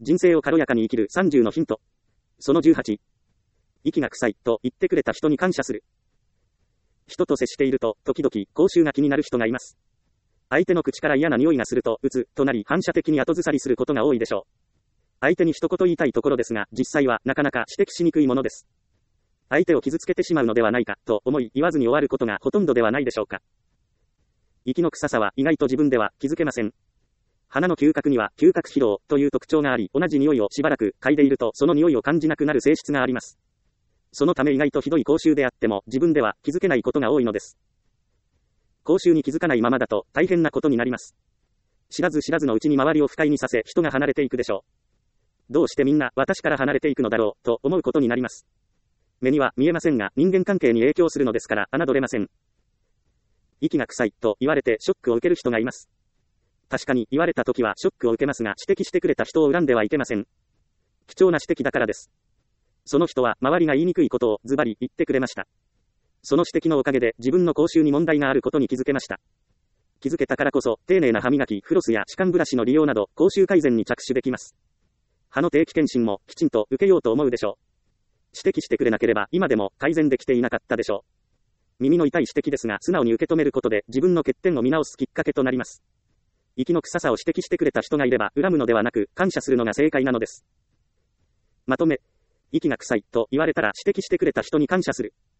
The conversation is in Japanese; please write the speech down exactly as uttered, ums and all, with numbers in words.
人生を軽やかに生きるさんじゅうのヒント。そのじゅうはち。息が臭いと言ってくれた人に感謝する。人と接していると、時々、口臭が気になる人がいます。相手の口から嫌な匂いがすると、うつ、となり反射的に後ずさりすることが多いでしょう。相手に一言言いたいところですが、実際はなかなか指摘しにくいものです。相手を傷つけてしまうのではないか、と思い言わずに終わることがほとんどではないでしょうか。息の臭さは意外と自分では気づけません。鼻の嗅覚には嗅覚疲労という特徴があり、同じ匂いをしばらく嗅いでいるとその匂いを感じなくなる性質があります。そのため意外とひどい口臭であっても自分では気づけないことが多いのです。口臭に気づかないままだと大変なことになります。知らず知らずのうちに周りを不快にさせ人が離れていくでしょう。どうしてみんな私から離れていくのだろうと思うことになります。目には見えませんが人間関係に影響するのですから侮れません。息が臭いと言われてショックを受ける人がいます。確かに言われた時はショックを受けますが指摘してくれた人を恨んではいけません。貴重な指摘だからです。その人は周りが言いにくいことをズバリ言ってくれました。その指摘のおかげで自分の口臭に問題があることに気づけました。気づけたからこそ丁寧な歯磨き、フロスや歯間ブラシの利用など口臭改善に着手できます。歯の定期検診もきちんと受けようと思うでしょう。指摘してくれなければ今でも改善できていなかったでしょう。耳の痛い指摘ですが素直に受け止めることで自分の欠点を見直すきっかけとなります。息の臭さを指摘してくれた人がいれば恨むのではなく感謝するのが正解なのです。まとめ、息が臭いと言われたら指摘してくれた人に感謝する。